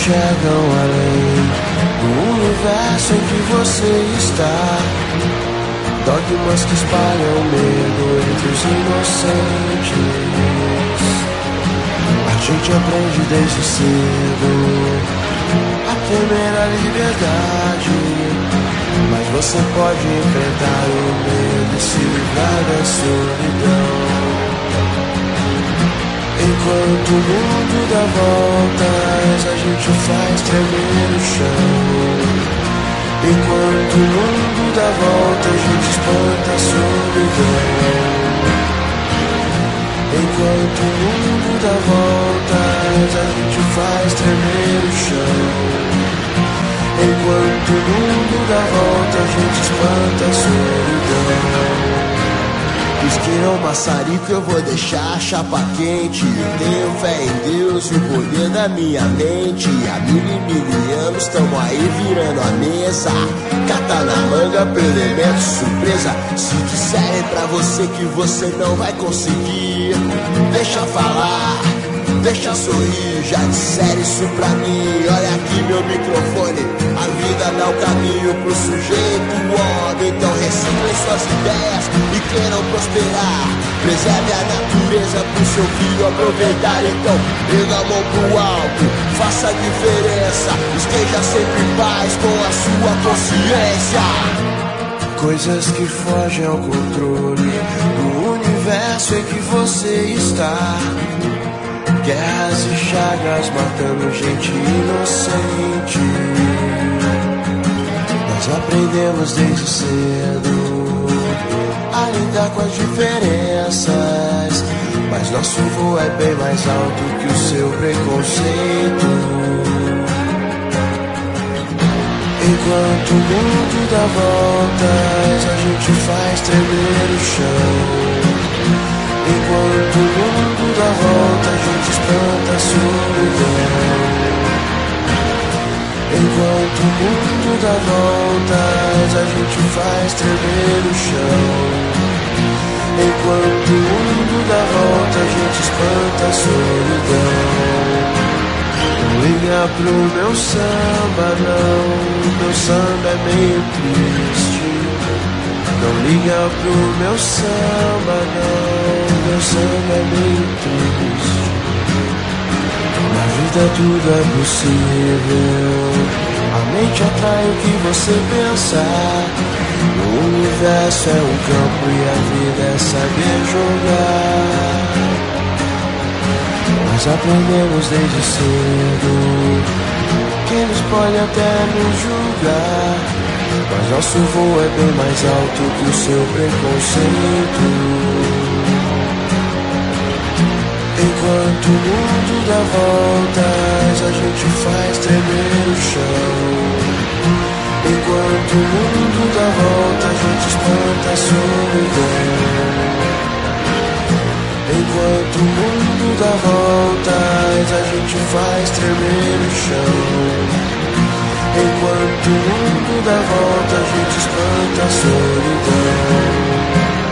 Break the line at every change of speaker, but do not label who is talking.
enxergam além do universo em que você está. Dogmas que espalham medo entre os inocentes. A gente aprende desde cedo a temer a liberdade, mas você pode enfrentar o medo e se livrar da solidão. Enquanto o mundo dá voltas, a gente faz tremer o chão. Enquanto o mundo dá volta, a gente espanta a solidão. Enquanto o mundo dá voltas, a gente faz tremer o chão. Enquanto o mundo dá volta, a gente espanta a solidão. Esqueira o maçarico, eu vou deixar a chapa quente. Eu tenho fé em Deus e o poder da minha mente. Há mil anos tamo aí virando a mesa. Cata na manga pro elemento surpresa. Se disserem pra você que você não vai conseguir, deixa falar, deixa sorrir. Já disseram isso pra mim. Olha aqui meu microfone. A vida dá o caminho pro sujeito, o homem. Então reciclem suas ideias e queiram prosperar. Preserve a natureza pro seu filho aproveitar. Então erga a mão pro alto, faça a diferença. Esteja sempre em paz com a sua consciência. Coisas que fogem ao controle do universo em que você está. Guerras e chagas matando gente inocente. Nós aprendemos desde cedo a lidar com as diferenças, mas nosso voo é bem mais alto que o seu preconceito. Enquanto o mundo dá voltas, a gente faz tremer o chão. Enquanto o mundo dá volta, a gente espanta a solidão. Enquanto o mundo dá voltas, a gente faz tremer o chão. Enquanto o mundo dá volta, a gente espanta a solidão. Não liga pro meu samba, não, meu samba é meio triste. Não liga pro meu samba, não, meu samba é meio triste. Na vida tudo é possível, a mente atrai o que você pensar. O universo é um campo e a vida é saber jogar. Nós aprendemos desde cedo que eles podem até nos julgar, mas nosso voo é bem mais alto que o seu preconceito. Enquanto o mundo dá voltas, a gente faz tremer o chão. Enquanto o mundo dá volta, a gente espanta a solidão. Enquanto o mundo dá voltas, a gente faz tremer o chão. Enquanto o mundo dá volta, a gente espanta a solidão.